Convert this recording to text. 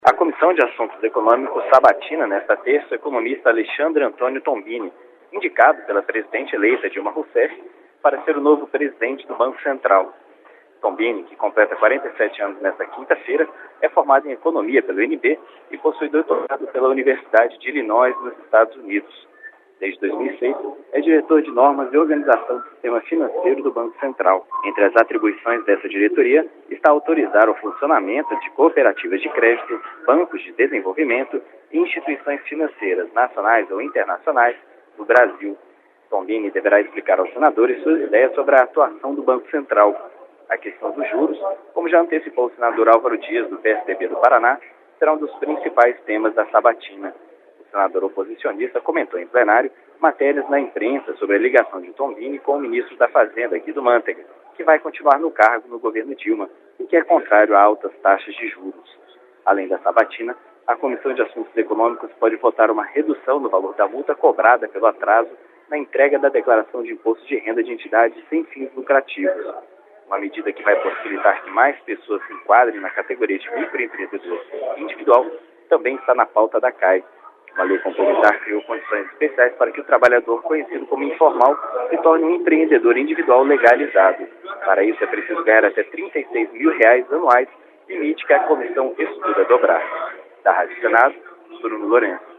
A Comissão de Assuntos Econômicos sabatina nesta terça o economista Alexandre Antônio Tombini, indicado pela presidente eleita Dilma Rousseff para ser o novo presidente do Banco Central. Tombini, que completa 47 anos nesta quinta-feira, é formado em economia pelo UNB e possui doutorado pela Universidade de Illinois, nos Estados Unidos. Desde 2006, é diretor de normas e organização do sistema financeiro do Banco Central. Entre as atribuições dessa diretoria está autorizar o funcionamento de cooperativas de crédito, bancos de desenvolvimento e instituições financeiras nacionais ou internacionais do Brasil. Tombini deverá explicar aos senadores suas ideias sobre a atuação do Banco Central. A questão dos juros, como já antecipou o senador Álvaro Dias, do PSDB do Paraná, será um dos principais temas da sabatina. O senador oposicionista comentou em plenário matérias na imprensa sobre a ligação de Tombini com o ministro da Fazenda, Guido Mantega, que vai continuar no cargo no governo Dilma e que é contrário a altas taxas de juros. Além da sabatina, a Comissão de Assuntos Econômicos pode votar uma redução no valor da multa cobrada pelo atraso na entrega da declaração de imposto de renda de entidades sem fins lucrativos. Uma medida que vai possibilitar que mais pessoas se enquadrem na categoria de microempreendedor individual também está na pauta da CAI. Uma lei complementar criou condições especiais para que o trabalhador conhecido como informal se torne um empreendedor individual legalizado. Para isso é preciso ganhar até R$36 mil anuais, limite que a comissão estuda dobrar. Da Rádio Senado, Bruno Lourenço.